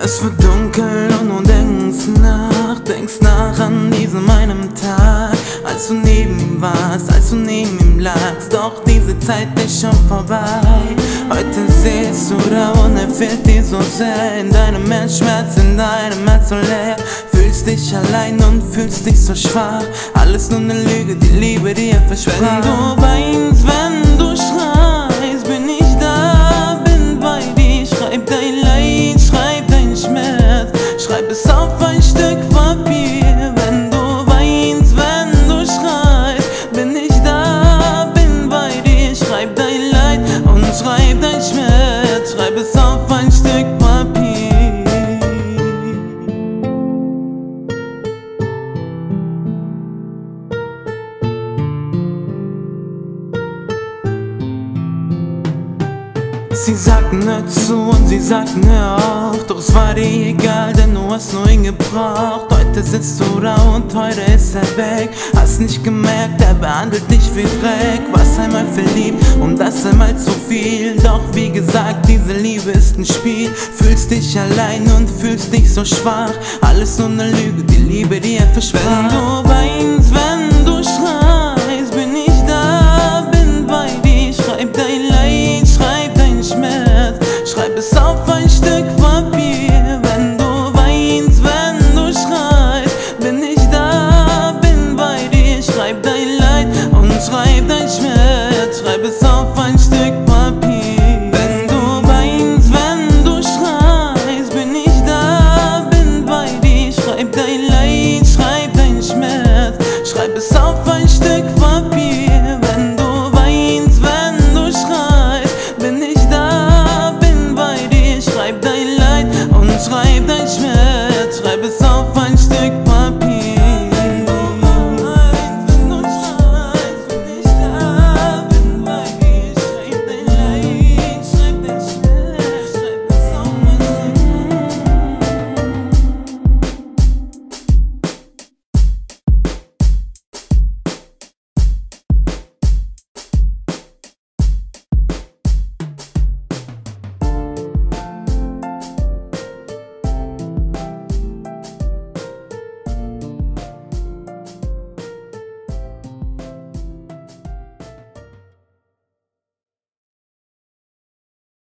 Es wird dunkel und du denkst nach an diesem einen Tag, als du neben ihm warst, als du neben ihm lagst. Doch diese Zeit ist schon vorbei. Heute siehst du da und er fehlt dir so sehr. In deinem Herz Schmerz, in deinem Herz so leer. Fühlst dich allein und fühlst dich so schwach. Alles nur ne Lüge, die Liebe, die er versprach. Wenn du weinst, wenn du schreist, bin ich da, bin bei dir. Schreib dein Leid, schreib dein Schmerz, schreib es auf ein Stück Papier. Wenn du weinst, wenn du schreist, bin ich da, bin bei dir. Schreib dein Leid und schreib dein Schmerz, schreib es auf ein Stück Papier. Sie sagten hör zu und sie sagten hör auf, doch es war dir egal, denn du hast nur ihn gebraucht. Heute sitzt du da und heute ist er weg. Hast nicht gemerkt, er behandelt dich wie Dreck. Warst einmal verliebt und das einmal zu viel. Doch wie gesagt, diese Liebe ist ein Spiel. Fühlst dich allein und fühlst dich so schwach. Alles nur ne Lüge, die Liebe, die er versprach. Wenn du weinst, wenn du schreist, bin ich da, bin bei dir. Schreib dein Leid, schreib dein Schmerz, schreib es auf ein Stück Papier. Wenn du weinst, wenn du schreist, bin ich da, bin bei dir. Schreib dein Leid und schreib dein Schmerz, schreib es auf ein